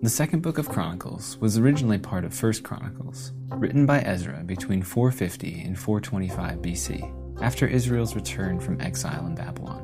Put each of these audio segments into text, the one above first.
The second book of Chronicles was originally part of First Chronicles, written by Ezra between 450 and 425 BC, after Israel's return from exile in Babylon.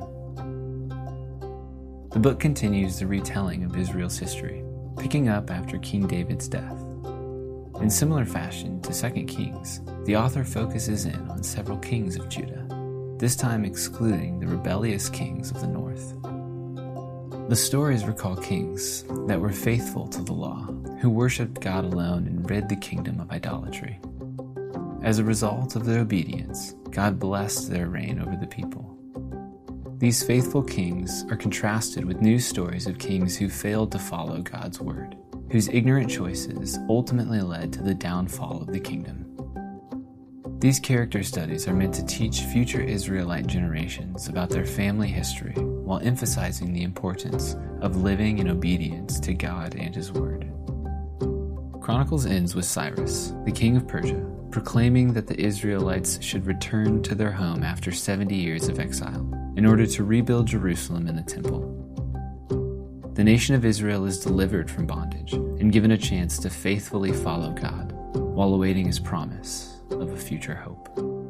The book continues the retelling of Israel's history, picking up after King David's death. In similar fashion to 2 Kings, the author focuses in on several kings of Judah, this time excluding the rebellious kings of the north. The stories recall kings that were faithful to the law, who worshipped God alone and rid the kingdom of idolatry. As a result of their obedience, God blessed their reign over the people. These faithful kings are contrasted with news stories of kings who failed to follow God's word, whose ignorant choices ultimately led to the downfall of the kingdom. These character studies are meant to teach future Israelite generations about their family history while emphasizing the importance of living in obedience to God and His Word. Chronicles ends with Cyrus, the king of Persia, proclaiming that the Israelites should return to their home after 70 years of exile in order to rebuild Jerusalem and the temple. The nation of Israel is delivered from bondage and given a chance to faithfully follow God while awaiting His promise of a future hope.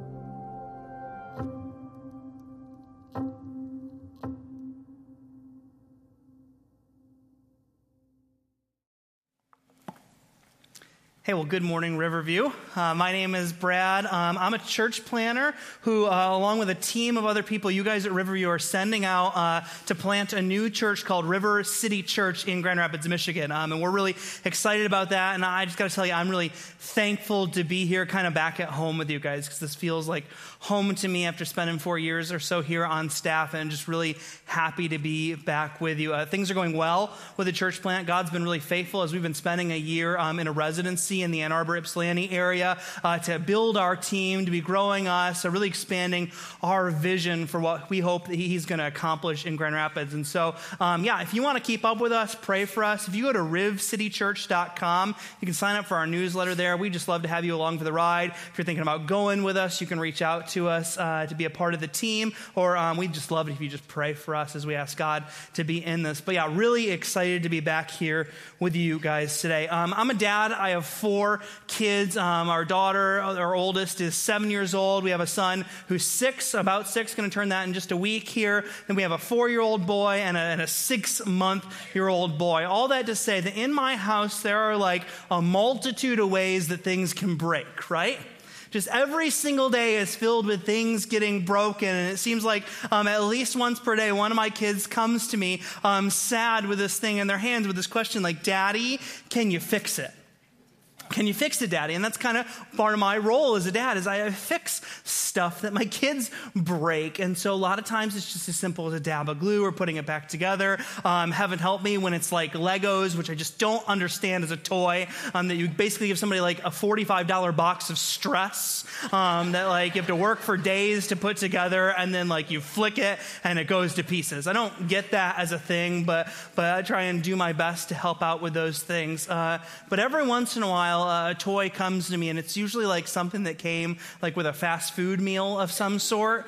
Hey, well, good morning, Riverview. My name is Brad. I'm a church planner who, along with a team of other people, you guys at Riverview are sending out to plant a new church called River City Church in Grand Rapids, Michigan. And we're really excited about that. And I just got to tell you, I'm really thankful to be here kind of back at home with you guys, because this feels like home to me after spending 4 years or so here on staff, and just really happy to be back with you. Things are going well with the church plant. God's been really faithful as we've been spending a year in a residency in the Ann Arbor, Ypsilanti area to build our team, to be growing us, really expanding our vision for what we hope that He's going to accomplish in Grand Rapids. And so, if you want to keep up with us, pray for us. If you go to rivcitychurch.com, you can sign up for our newsletter there. We just love to have you along for the ride. If you're thinking about going with us, you can reach out to us to be a part of the team, or we'd just love it if you just pray for us as we ask God to be in this. But yeah, really excited to be back here with you guys today. I'm a dad. I have 4 kids. Our daughter, our oldest, is 7 years old. We have a son who's 6, about 6, going to turn that in just a week here. Then we have a 4-year-old boy and a 6-month-year-old boy. All that to say that in my house, there are like a multitude of ways that things can break, right? Just every single day is filled with things getting broken. And it seems like at least once per day, one of my kids comes to me sad with this thing in their hands with this question like, "Daddy, can you fix it? Can you fix it, Daddy?" And that's kind of part of my role as a dad, is I fix stuff that my kids break. And so a lot of times it's just as simple as a dab of glue or putting it back together. Heaven help me when it's like Legos, which I just don't understand as a toy, that you basically give somebody like a $45 box of stress that like you have to work for days to put together, and then like you flick it and it goes to pieces. I don't get that as a thing, but I try and do my best to help out with those things. But every once in a while, a toy comes to me, and it's usually like something that came like with a fast food meal of some sort,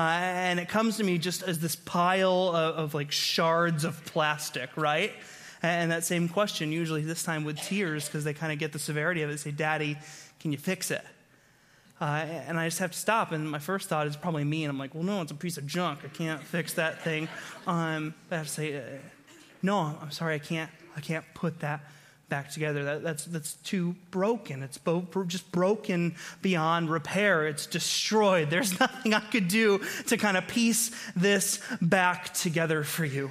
and it comes to me just as this pile of like shards of plastic, right? And that same question, usually this time with tears, because they kind of get the severity of it, say, "Daddy, can you fix it?" And I just have to stop, and my first thought is probably me, and I'm like, well, no, it's a piece of junk. I can't fix that thing. I have to say, no, I'm sorry, I can't put that back together. That's too broken. It's just broken beyond repair. It's destroyed. There's nothing I could do to kind of piece this back together for you.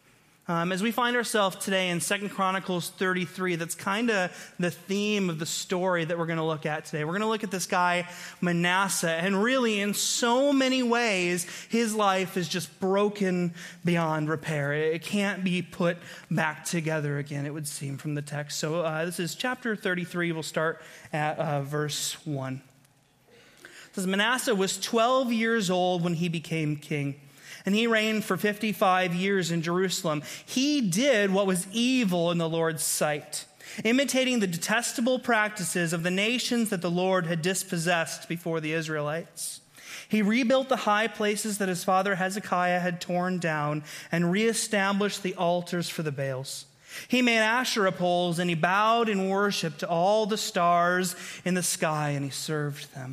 As we find ourselves today in 2 Chronicles 33, that's kind of the theme of the story that we're going to look at today. We're going to look at this guy, Manasseh, and really in so many ways, his life is just broken beyond repair. It can't be put back together again, it would seem from the text. So this is chapter 33. We'll start at verse 1. It says, Manasseh was 12 years old when he became king, and he reigned for 55 years in Jerusalem. He did what was evil in the Lord's sight, imitating the detestable practices of the nations that the Lord had dispossessed before the Israelites. He rebuilt the high places that his father Hezekiah had torn down and reestablished the altars for the Baals. He made Asherah poles, and he bowed in worship to all the stars in the sky, and he served them.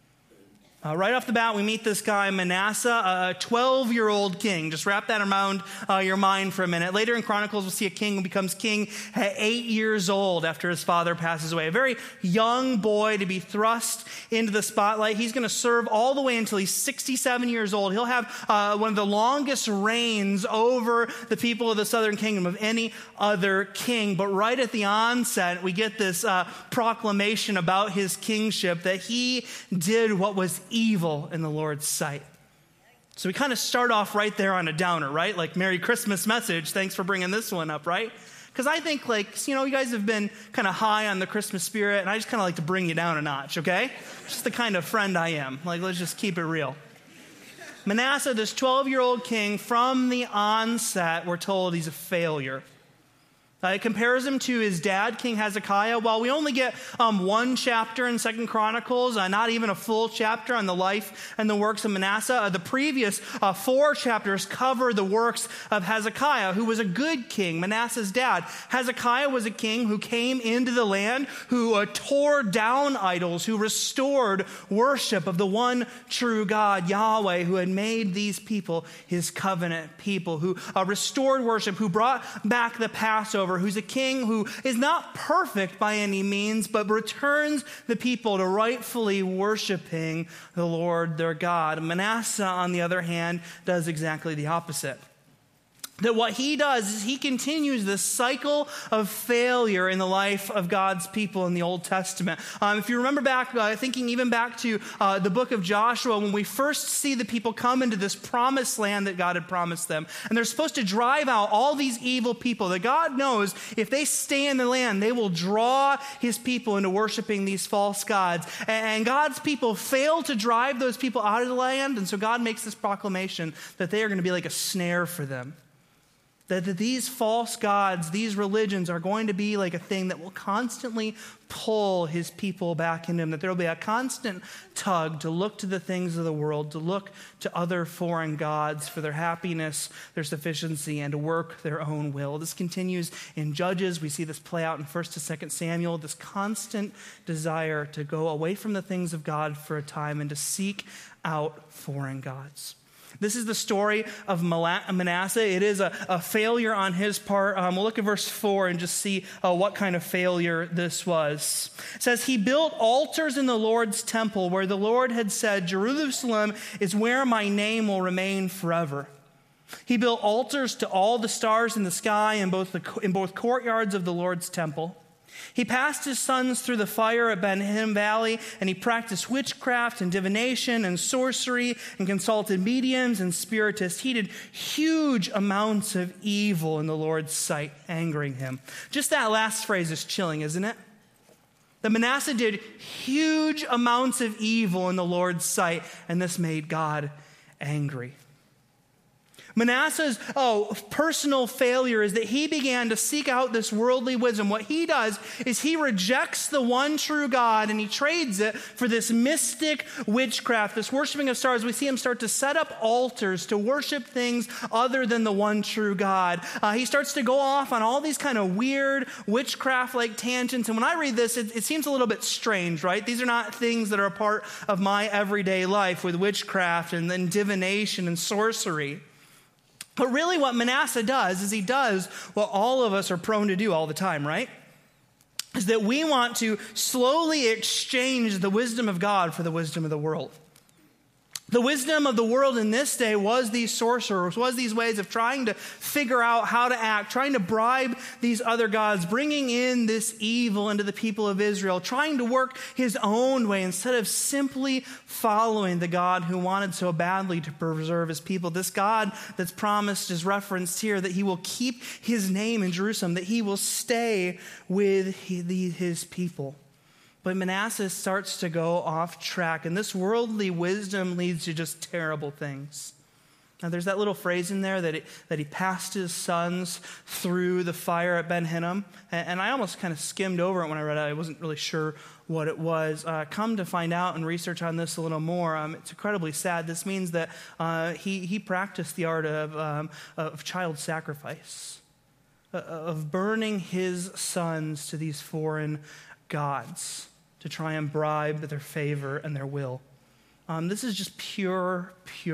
Right off the bat, we meet this guy, Manasseh, a 12-year-old king. Just wrap that around your mind for a minute. Later in Chronicles, we'll see a king who becomes king at 8 years old after his father passes away. A very young boy to be thrust into the spotlight. He's going to serve all the way until he's 67 years old. He'll have one of the longest reigns over the people of the southern kingdom of any other king. But right at the onset, we get this proclamation about his kingship that he did what was evil in the Lord's sight. So we kind of start off right there on a downer, right? Like Merry Christmas message. Thanks for bringing this one up, right? Because I think you guys have been kind of high on the Christmas spirit, and I just kind of like to bring you down a notch, okay? Just the kind of friend I am. Let's just keep it real. Manasseh, this 12-year-old king, from the onset, we're told he's a failure. It compares him to his dad, King Hezekiah. While we only get one chapter in 2 Chronicles, not even a full chapter on the life and the works of Manasseh, the previous 4 chapters cover the works of Hezekiah, who was a good king, Manasseh's dad. Hezekiah was a king who came into the land, who tore down idols, who restored worship of the one true God, Yahweh, who had made these people his covenant people, who restored worship, who brought back the Passover, who's a king who is not perfect by any means, but returns the people to rightfully worshiping the Lord their God. Manasseh, on the other hand, does exactly the opposite. That what he does is he continues this cycle of failure in the life of God's people in the Old Testament. If you remember back, thinking even back to the book of Joshua, when we first see the people come into this promised land that God had promised them, and they're supposed to drive out all these evil people, that God knows if they stay in the land, they will draw his people into worshiping these false gods. And God's people fail to drive those people out of the land, and so God makes this proclamation that they are going to be like a snare for them. That these false gods, these religions are going to be like a thing that will constantly pull his people back into him. That there will be a constant tug to look to the things of the world, to look to other foreign gods for their happiness, their sufficiency, and to work their own will. This continues in Judges. We see this play out in 1 to 2 Samuel, this constant desire to go away from the things of God for a time and to seek out foreign gods. This is the story of Manasseh. It is a failure on his part. We'll look at verse 4 and just see what kind of failure this was. It says, he built altars in the Lord's temple where the Lord had said, Jerusalem is where my name will remain forever. He built altars to all the stars in the sky in both courtyards of the Lord's temple. He passed his sons through the fire at Ben Hinnom Valley, and he practiced witchcraft and divination and sorcery and consulted mediums and spiritists. He did huge amounts of evil in the Lord's sight, angering him. Just that last phrase is chilling, isn't it? That Manasseh did huge amounts of evil in the Lord's sight, and this made God angry. Manasseh's personal failure is that he began to seek out this worldly wisdom. What he does is he rejects the one true God and he trades it for this mystic witchcraft, this worshiping of stars. We see him start to set up altars to worship things other than the one true God. He starts to go off on all these kind of weird witchcraft-like tangents. And when I read this, it seems a little bit strange, right? These are not things that are a part of my everyday life with witchcraft and then divination and sorcery. But really what Manasseh does is he does what all of us are prone to do all the time, right? Is that we want to slowly exchange the wisdom of God for the wisdom of the world. The wisdom of the world in this day was these sorcerers, was these ways of trying to figure out how to act, trying to bribe these other gods, bringing in this evil into the people of Israel, trying to work his own way instead of simply following the God who wanted so badly to preserve his people. This God that's promised is referenced here, that he will keep his name in Jerusalem, that he will stay with his people. But Manasseh starts to go off track, and this worldly wisdom leads to just terrible things. Now, there's that little phrase in there that he passed his sons through the fire at Ben Hinnom, and I almost kind of skimmed over it when I read it. I wasn't really sure what it was. Come to find out and research on this a little more, it's incredibly sad. This means that he practiced the art of child sacrifice. of burning his sons to these foreign gods to try and bribe their favor and their will. This is just pure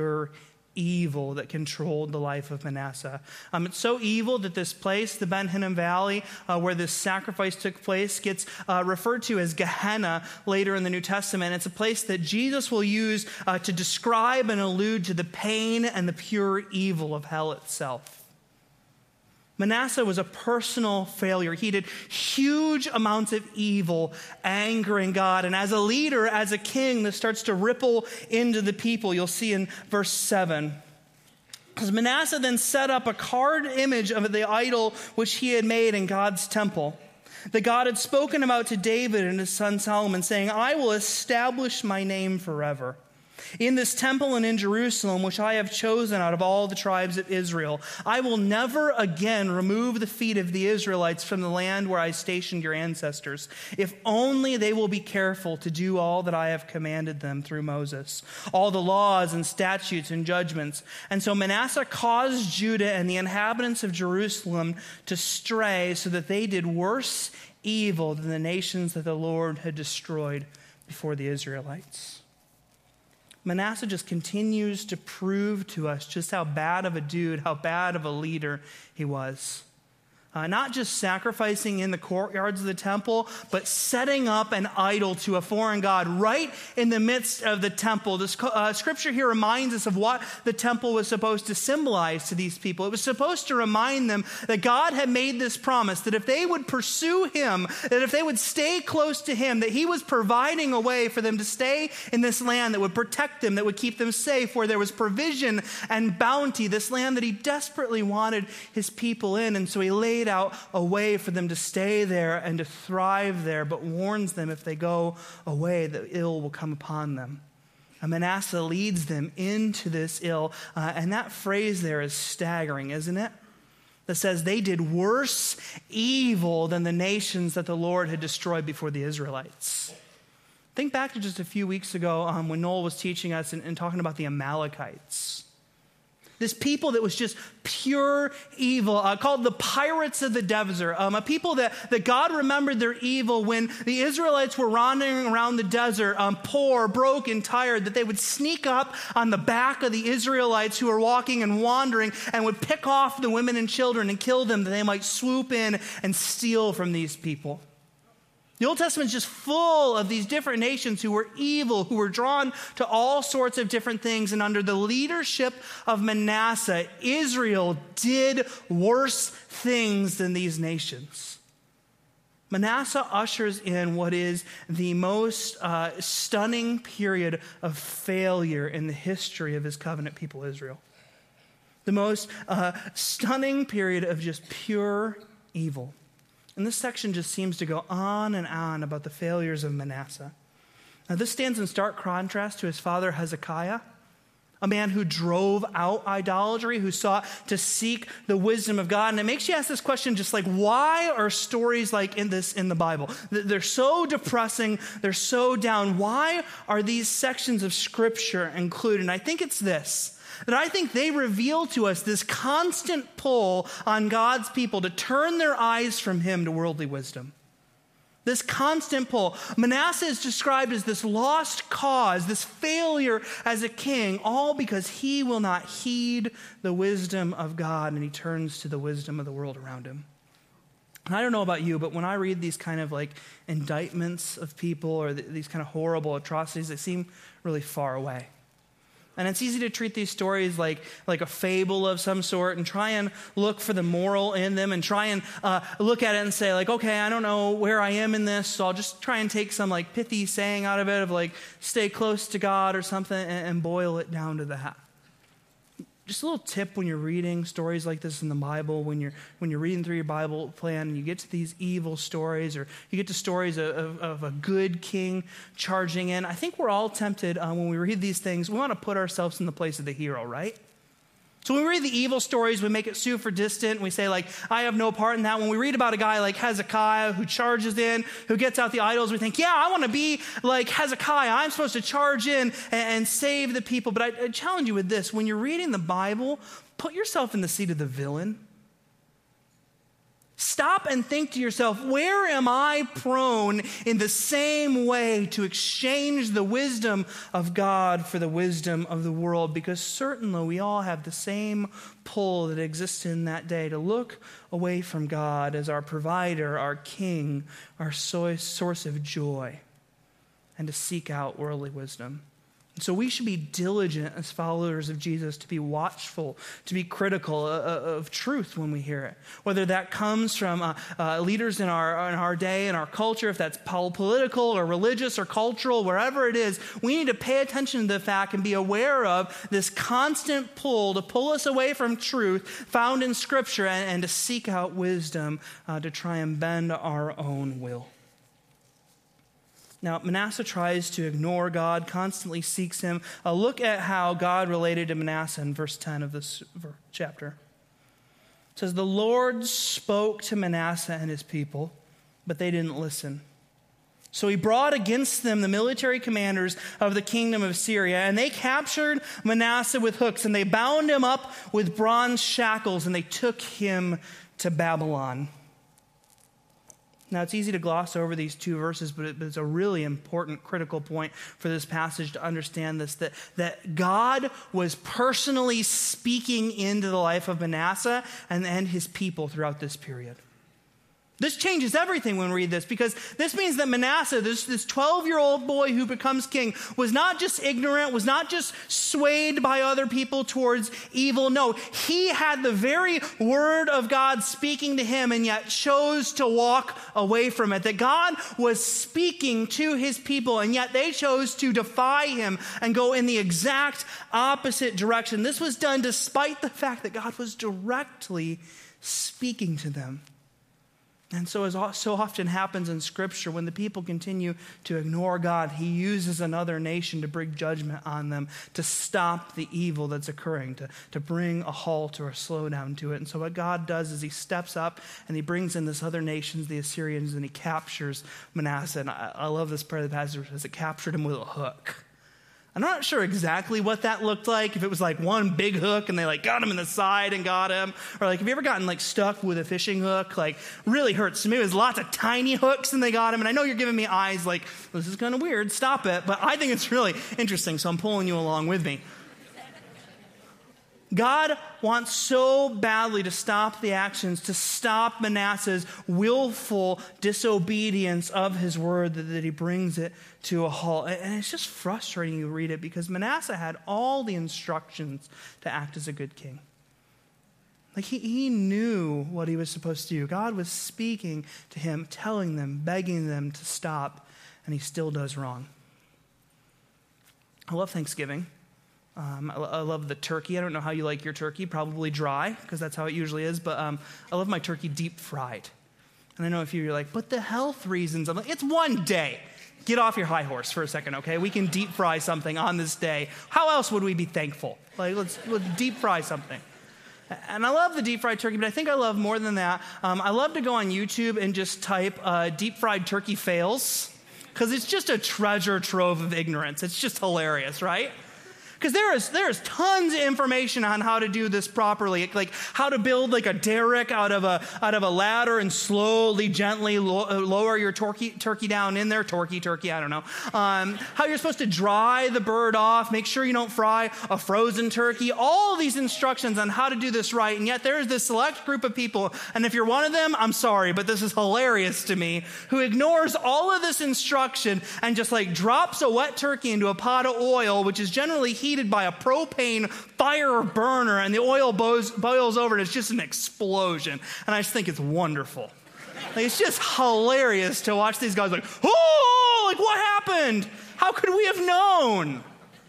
evil that controlled the life of Manasseh. It's so evil that this place, the Ben Hinnom Valley, where this sacrifice took place, gets referred to as Gehenna later in the New Testament. It's a place that Jesus will use to describe and allude to the pain and the pure evil of hell itself. Manasseh was a personal failure. He did huge amounts of evil, angering God. And as a leader, as a king, this starts to ripple into the people. You'll see in verse 7. Because Manasseh then set up a carved image of the idol which he had made in God's temple, that God had spoken about to David and his son Solomon, saying, I will establish my name forever in this temple and in Jerusalem, which I have chosen out of all the tribes of Israel. I will never again remove the feet of the Israelites from the land where I stationed your ancestors, if only they will be careful to do all that I have commanded them through Moses, all the laws and statutes and judgments. And so Manasseh caused Judah and the inhabitants of Jerusalem to stray, so that they did worse evil than the nations that the Lord had destroyed before the Israelites. Manasseh just continues to prove to us just how bad of a dude, how bad of a leader he was. Not just sacrificing in the courtyards of the temple, but setting up an idol to a foreign god right in the midst of the temple. This scripture here reminds us of what the temple was supposed to symbolize to these people. It was supposed to remind them that God had made this promise, that if they would pursue him, that if they would stay close to him, that he was providing a way for them to stay in this land that would protect them, that would keep them safe, where there was provision and bounty, this land that he desperately wanted his people in. And so he laid out a way for them to stay there and to thrive there, but warns them if they go away, that ill will come upon them. And Manasseh leads them into this ill, and that phrase there is staggering, isn't it? That says they did worse evil than the nations that the Lord had destroyed before the Israelites. Think back to just a few weeks ago when Noel was teaching us and talking about the Amalekites. This people that was just pure evil, called the pirates of the desert, a people that God remembered their evil when the Israelites were wandering around the desert, poor, broke, and tired, that they would sneak up on the back of the Israelites who were walking and wandering and would pick off the women and children and kill them, that they might swoop in and steal from these people. The Old Testament is just full of these different nations who were evil, who were drawn to all sorts of different things. And under the leadership of Manasseh, Israel did worse things than these nations. Manasseh ushers in what is the most stunning period of failure in the history of his covenant people, Israel. The most stunning period of just pure evil. And this section just seems to go on and on about the failures of Manasseh. Now, this stands in stark contrast to his father Hezekiah, a man who drove out idolatry, who sought to seek the wisdom of God. And it makes you ask this question, just like, why are stories like this in the Bible? They're so depressing. They're so down. Why are these sections of Scripture included? And I think it's this. That I think they reveal to us this constant pull on God's people to turn their eyes from him to worldly wisdom. This constant pull. Manasseh is described as this lost cause, this failure as a king, all because he will not heed the wisdom of God and he turns to the wisdom of the world around him. And I don't know about you, but when I read these kind of like indictments of people or these kind of horrible atrocities, they seem really far away. And it's easy to treat these stories like a fable of some sort and try and look for the moral in them and try and look at it and say, like, okay, I don't know where I am in this, so I'll just try and take some like pithy saying out of it of like, stay close to God or something and boil it down to that. Just a little tip when you're reading stories like this in the Bible, when you're reading through your Bible plan and you get to these evil stories or you get to stories of a good king charging in, I think we're all tempted when we read these things, we want to put ourselves in the place of the hero, right? So when we read the evil stories, we make it super distant. We say, like, I have no part in that. When we read about a guy like Hezekiah who charges in, who gets out the idols, we think, yeah, I want to be like Hezekiah. I'm supposed to charge in and save the people. But I challenge you with this. When you're reading the Bible, put yourself in the seat of the villain. stop and think to yourself, where am I prone in the same way to exchange the wisdom of God for the wisdom of the world? Because certainly we all have the same pull that exists in that day to look away from God as our provider, our king, our source of joy, and to seek out worldly wisdom. So we should be diligent as followers of Jesus to be watchful, to be critical of truth when we hear it. Whether that comes from leaders in our day, in our culture, if that's political or religious or cultural, wherever it is, we need to pay attention to the fact and be aware of this constant pull to pull us away from truth found in Scripture and to seek out wisdom to try and bend our own will. Now, Manasseh tries to ignore God, constantly seeks him. Look at how God related to Manasseh in verse 10 of this chapter. It says, the Lord spoke to Manasseh and his people, but they didn't listen. So he brought against them the military commanders of the kingdom of Syria, and they captured Manasseh with hooks, and they bound him up with bronze shackles, and they took him to Babylon. Now, it's easy to gloss over these two verses, but it's a really important, critical point for this passage to understand this, that God was personally speaking into the life of Manasseh and his people throughout this period. This changes everything when we read this, because this means that Manasseh, this 12-year-old boy who becomes king, was not just ignorant, was not just swayed by other people towards evil. No, he had the very word of God speaking to him and yet chose to walk away from it. That God was speaking to his people and yet they chose to defy him and go in the exact opposite direction. This was done despite the fact that God was directly speaking to them. And so, as so often happens in Scripture, when the people continue to ignore God, he uses another nation to bring judgment on them, to stop the evil that's occurring, to bring a halt or a slowdown to it. And so what God does is he steps up and he brings in this other nation, the Assyrians, and he captures Manasseh. And I love this part of the passage because it captured him with a hook. I'm not sure exactly what that looked like, if it was like one big hook and they like got him in the side and got him, or like have you ever gotten like stuck with a fishing hook, like really hurts. So maybe it was lots of tiny hooks and they got him, and I know you're giving me eyes like, this is kind of weird, stop it, but I think it's really interesting, so I'm pulling you along with me. God wants so badly to stop the actions, to stop Manasseh's willful disobedience of his word, that he brings it to a halt. And it's just frustrating to read it because Manasseh had all the instructions to act as a good king. Like he knew what he was supposed to do. God was speaking to him, telling them, begging them to stop, and he still does wrong. I love Thanksgiving. I love the turkey. I don't know how you like your turkey, probably dry, because that's how it usually is, but I love my turkey deep fried. And I know if you're like, but the health reasons, I'm like, it's one day. Get off your high horse for a second, okay? We can deep fry something on this day. How else would we be thankful? Like, let's deep fry something. And I love the deep fried turkey, but I think I love more than that. I love to go on YouTube and just type deep fried turkey fails, because it's just a treasure trove of ignorance. It's just hilarious, right? Because there is tons of information on how to do this properly, like how to build like a derrick out of a ladder and slowly, gently lower your turkey down in there. Turkey, I don't know. How you're supposed to dry the bird off, make sure you don't fry a frozen turkey. All these instructions on how to do this right, and yet there is this select group of people, and if you're one of them, I'm sorry, but this is hilarious to me, who ignores all of this instruction and just like drops a wet turkey into a pot of oil, which is generally heated by a propane fire burner, and the oil boils over and it's just an explosion. And I just think it's wonderful. Like, it's just hilarious to watch these guys like, oh, like what happened? How could we have known?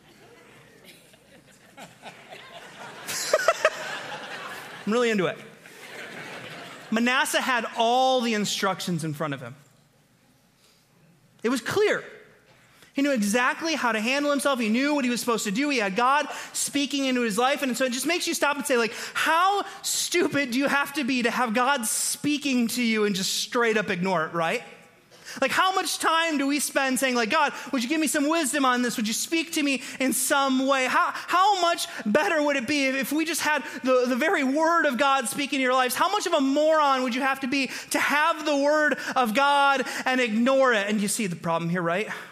I'm really into it. Manasseh had all the instructions in front of him. It was clear. He knew exactly how to handle himself. He knew what he was supposed to do. He had God speaking into his life. And so it just makes you stop and say, like, how stupid do you have to be to have God speaking to you and just straight up ignore it, right? Like, how much time do we spend saying, like, God, would you give me some wisdom on this? Would you speak to me in some way? How much better would it be if we just had the very word of God speaking in your lives? How much of a moron would you have to be to have the word of God and ignore it? And you see the problem here, right? Like,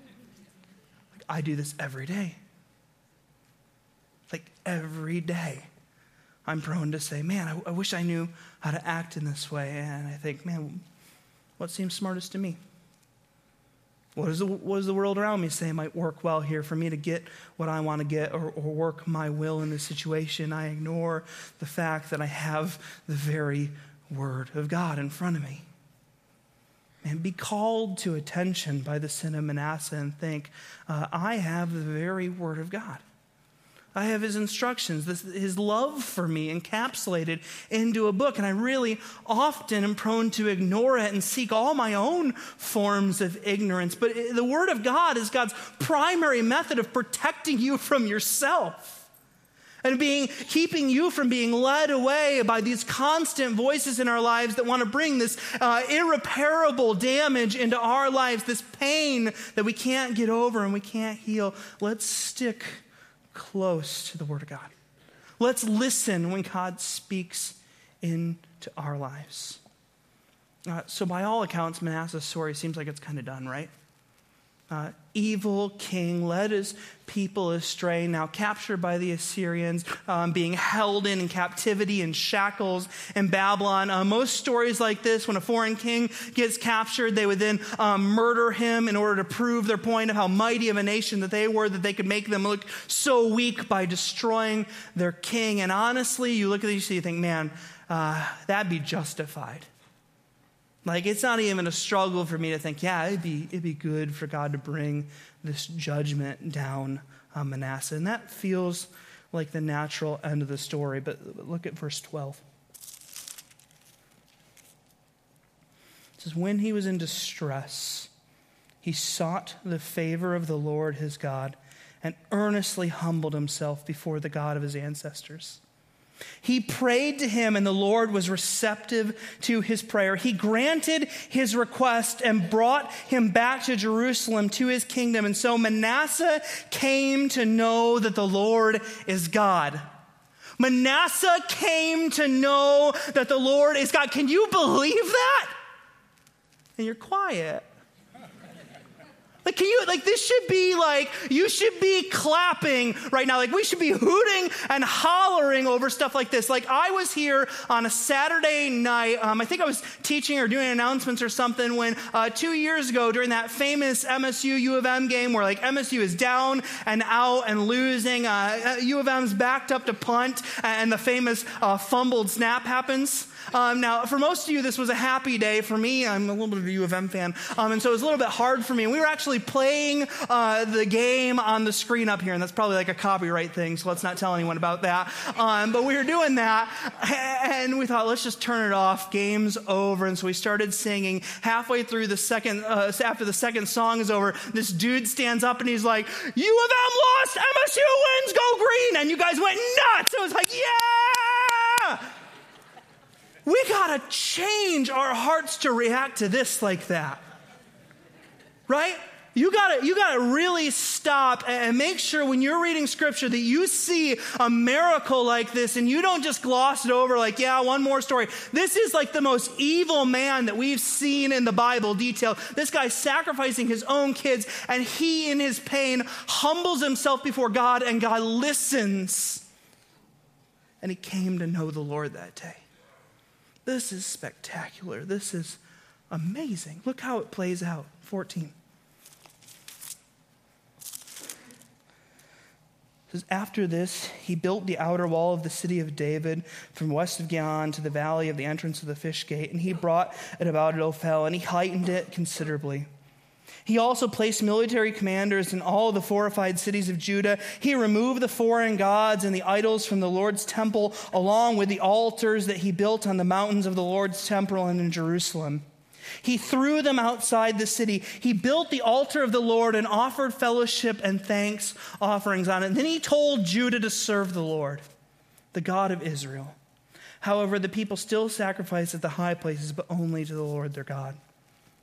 I do this every day. Like, every day. I'm prone to say, man, I wish I knew how to act in this way. And I think, man, what seems smartest to me? What does the world around me say might work well here for me to get what I want to get or work my will in this situation? I ignore the fact that I have the very word of God in front of me. And be called to attention by the sin of Manasseh and think, I have the very word of God. I have his instructions, his love for me encapsulated into a book. And I really often am prone to ignore it and seek all my own forms of ignorance. But the word of God is God's primary method of protecting you from yourself and keeping you from being led away by these constant voices in our lives that want to bring this irreparable damage into our lives, this pain that we can't get over and we can't heal. Let's stick close to the word of God. Let's listen when God speaks into our lives. So by all accounts, Manasseh's story seems like it's kind of done, right? Evil king led his people astray, now captured by the Assyrians, being held in captivity and shackles in Babylon. Most stories like this, when a foreign king gets captured, they would then murder him in order to prove their point of how mighty of a nation that they were, that they could make them look so weak by destroying their king. And honestly, you look at these, you think, man, that'd be justified. Like, it's not even a struggle for me to think, yeah, it'd be good for God to bring this judgment down on Manasseh. And that feels like the natural end of the story. But look at verse 12. It says, when he was in distress, he sought the favor of the Lord his God and earnestly humbled himself before the God of his ancestors. He prayed to him, and the Lord was receptive to his prayer. He granted his request and brought him back to Jerusalem, to his kingdom. And so Manasseh came to know that the Lord is God. Manasseh came to know that the Lord is God. Can you believe that? And you're quiet. This should be you should be clapping right now. We should be hooting and hollering over stuff like this. I was here on a Saturday night. I think I was teaching or doing announcements or something when 2 years ago during that famous MSU U of M game where MSU is down and out and losing. U of M's backed up to punt and the famous fumbled snap happens. Now, for most of you, this was a happy day. For me, I'm a little bit of a U of M fan, and so it was a little bit hard for me. And we were actually playing the game on the screen up here, and that's probably a copyright thing, so let's not tell anyone about that. But we were doing that, and we thought, let's just turn it off. Game's over. And so we started singing. Halfway through the second, after the second song is over, this dude stands up and he's like, U of M lost, MSU wins, go green. And you guys went nuts. It was like, yeah! We got to change our hearts to react to this like that. Right? You got to really stop and make sure when you're reading scripture that you see a miracle like this and you don't just gloss it over yeah, one more story. This is the most evil man that we've seen in the Bible detailed. This guy sacrificing his own kids, and he in his pain humbles himself before God, and God listens. And he came to know the Lord that day. This is spectacular. This is amazing. Look how it plays out. 14. It says, after this, he built the outer wall of the city of David from west of Gihon to the valley of the entrance of the fish gate, and he brought it about at Ophel, and he heightened it considerably. He also placed military commanders in all the fortified cities of Judah. He removed the foreign gods and the idols from the Lord's temple, along with the altars that he built on the mountains of the Lord's temple and in Jerusalem. He threw them outside the city. He built the altar of the Lord and offered fellowship and thanks offerings on it. And then he told Judah to serve the Lord, the God of Israel. However, the people still sacrifice at the high places, but only to the Lord their God.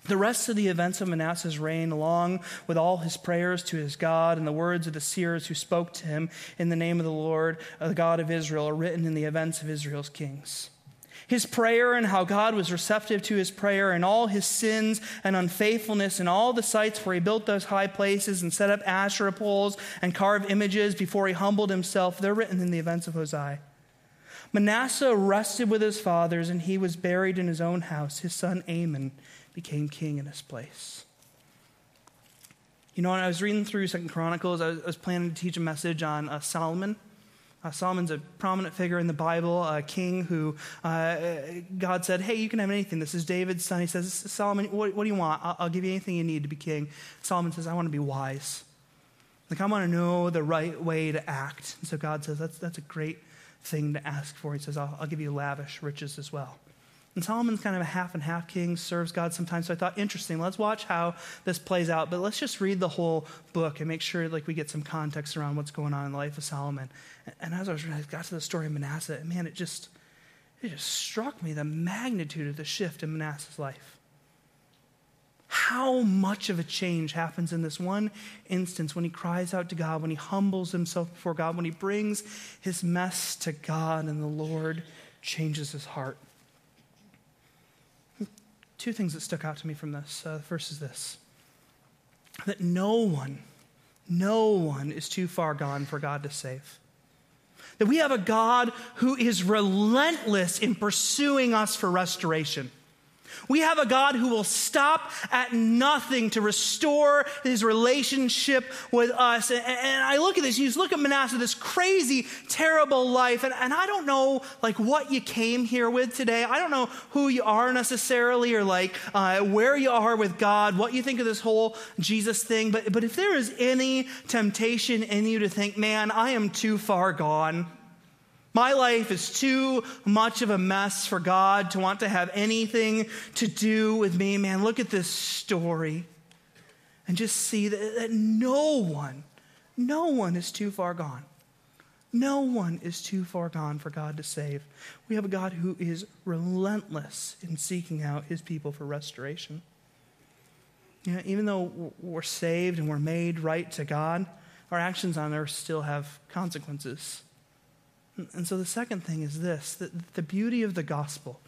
The rest of the events of Manasseh's reign, along with all his prayers to his God and the words of the seers who spoke to him in the name of the Lord, the God of Israel, are written in the events of Israel's kings. His prayer and how God was receptive to his prayer, and all his sins and unfaithfulness, and all the sites where he built those high places and set up Asherah poles and carved images before he humbled himself, they're written in the events of Hosea. Manasseh rested with his fathers, and he was buried in his own house. His son Amon became king in his place. You know, when I was reading through 2 Chronicles, I was planning to teach a message on Solomon. Solomon's a prominent figure in the Bible, a king who God said, hey, you can have anything. This is David's son. He says, Solomon, what do you want? I'll give you anything you need to be king. Solomon says, I want to be wise. Like, I want to know the right way to act. And so God says, that's a great thing to ask for. He says, I'll give you lavish riches as well. And Solomon's kind of a half and half king, serves God sometimes. So I thought, interesting, let's watch how this plays out. But let's just read the whole book and make sure we get some context around what's going on in the life of Solomon. And as I got to the story of Manasseh, man, it just struck me the magnitude of the shift in Manasseh's life. How much of a change happens in this one instance when he cries out to God, when he humbles himself before God, when he brings his mess to God and the Lord changes his heart. Two things that stuck out to me from this. The first is this, that no one is too far gone for God to save. That we have a God who is relentless in pursuing us for restoration. We have a God who will stop at nothing to restore his relationship with us. And I look at this, you look at Manasseh, this crazy, terrible life. And I don't know what you came here with today. I don't know who you are necessarily, or where you are with God, what you think of this whole Jesus thing. But if there is any temptation in you to think, man, I am too far gone, my life is too much of a mess for God to want to have anything to do with me, man, look at this story and just see that no one is too far gone. No one is too far gone for God to save. We have a God who is relentless in seeking out his people for restoration. You know, even though we're saved and we're made right to God, our actions on earth still have consequences. And so the second thing is this, that the beauty of the gospel,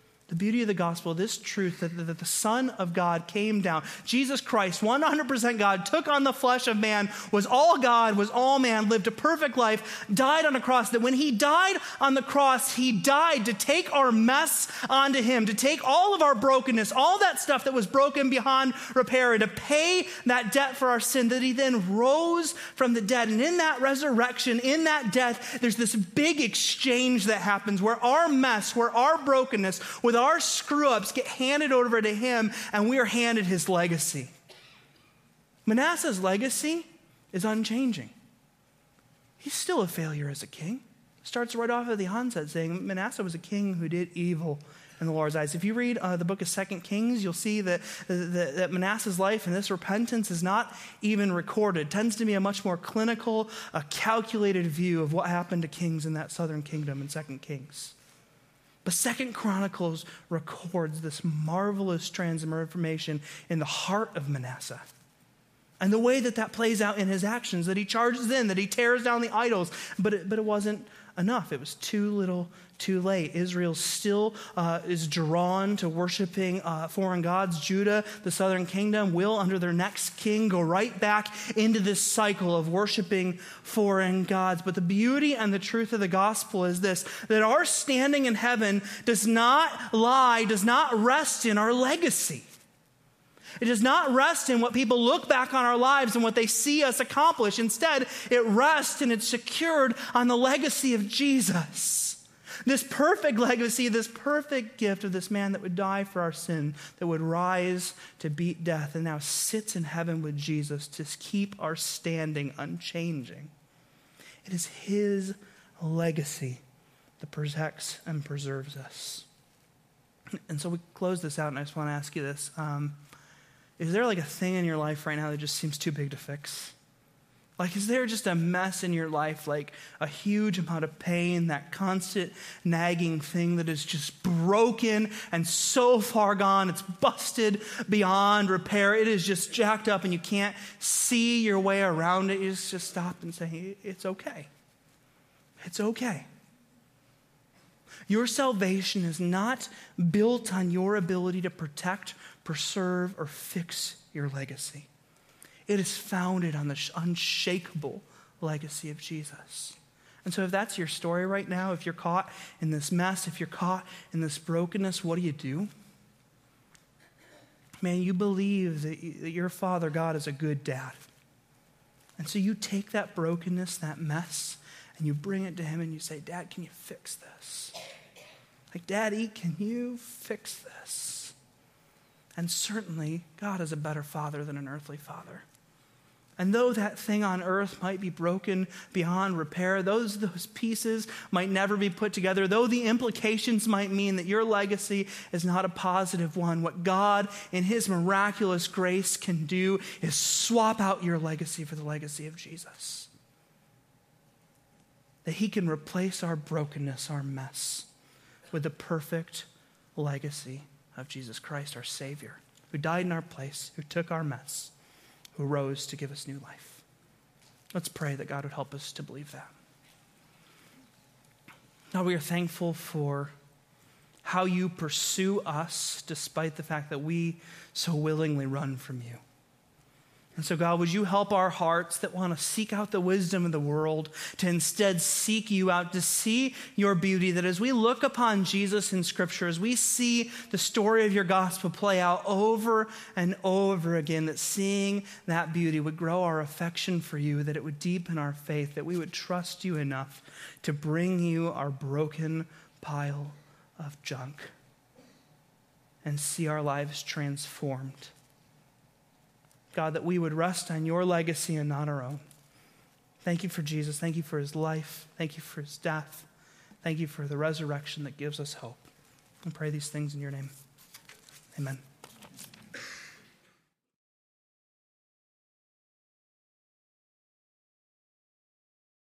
this truth that the Son of God came down. Jesus Christ, 100% God, took on the flesh of man, was all God, was all man, lived a perfect life, died on a cross. That when he died on the cross, he died to take our mess onto him, to take all of our brokenness, all that stuff that was broken beyond repair, to pay that debt for our sin, that he then rose from the dead. And in that resurrection, in that death, there's this big exchange that happens where our mess, where our brokenness, with our screw-ups get handed over to him, and we are handed his legacy. Manasseh's legacy is unchanging. He's still a failure as a king. Starts right off at the onset saying Manasseh was a king who did evil in the Lord's eyes. If you read the book of 2 Kings, you'll see that Manasseh's life and this repentance is not even recorded. It tends to be a much more clinical, calculated view of what happened to kings in that southern kingdom in 2 Kings. But 2 Chronicles records this marvelous transformation in the heart of Manasseh. And the way that plays out in his actions, that he charges in, that he tears down the idols. But it wasn't enough. It was too little, too late. Israel still is drawn to worshiping foreign gods. Judah, the southern kingdom, will, under their next king, go right back into this cycle of worshiping foreign gods. But the beauty and the truth of the gospel is this, that our standing in heaven does not rest in our legacy. It does not rest in what people look back on our lives and what they see us accomplish. Instead, it rests and it's secured on the legacy of Jesus. This perfect legacy, this perfect gift of this man that would die for our sin, that would rise to beat death and now sits in heaven with Jesus to keep our standing unchanging. It is his legacy that protects and preserves us. And so we close this out, and I just want to ask you this. Is there a thing in your life right now that just seems too big to fix? Like, is there just a mess in your life, like a huge amount of pain, that constant nagging thing that is just broken and so far gone, it's busted beyond repair, it is just jacked up and you can't see your way around it? You just stop and say, it's okay. It's okay. Your salvation is not built on your ability to protect, preserve, or fix your legacy. It is founded on the unshakable legacy of Jesus. And so if that's your story right now, if you're caught in this mess, if you're caught in this brokenness, what do? Man, you believe that your Father God is a good dad. And so you take that brokenness, that mess, and you bring it to him and you say, Dad, can you fix this? Like, Daddy, can you fix this? And certainly, God is a better father than an earthly father. And though that thing on earth might be broken beyond repair, those pieces might never be put together, though the implications might mean that your legacy is not a positive one, what God in his miraculous grace can do is swap out your legacy for the legacy of Jesus. That he can replace our brokenness, our mess, with the perfect legacy of Jesus Christ, our Savior, who died in our place, who took our mess, who rose to give us new life. Let's pray that God would help us to believe that. God, we are thankful for how you pursue us despite the fact that we so willingly run from you. And so, God, would you help our hearts that want to seek out the wisdom of the world to instead seek you out, to see your beauty, that as we look upon Jesus in Scripture, as we see the story of your gospel play out over and over again, that seeing that beauty would grow our affection for you, that it would deepen our faith, that we would trust you enough to bring you our broken pile of junk and see our lives transformed. God, that we would rest on your legacy and not our own. Thank you for Jesus. Thank you for his life. Thank you for his death. Thank you for the resurrection that gives us hope. I pray these things in your name. Amen.